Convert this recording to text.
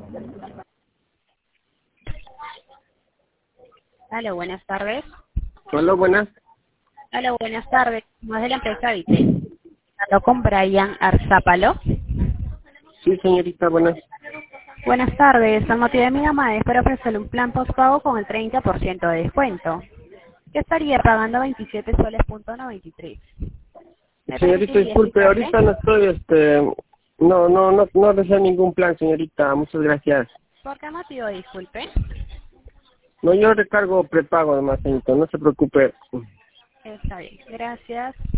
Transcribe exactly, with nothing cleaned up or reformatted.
Aló, buenas tardes. Hola, buenas. Aló, buenas tardes. Más de la empresa Vite. Hablo con Brian Arzápalo. Sí, señorita, buenas. Buenas tardes. El motivo de mi llamada es para ofrecerle un plan postpago con el treinta por ciento de descuento. Que estaría pagando veintisiete soles punto noventa y tres. ¿Me Señorita, permitiría disculpe, explicarle? ahorita no estoy, este, no, no, no, no deseo ningún plan, señorita, muchas gracias. ¿Por qué motivo, disculpe? No, yo recargo prepago además, señorita, no se preocupe. Está bien. Gracias.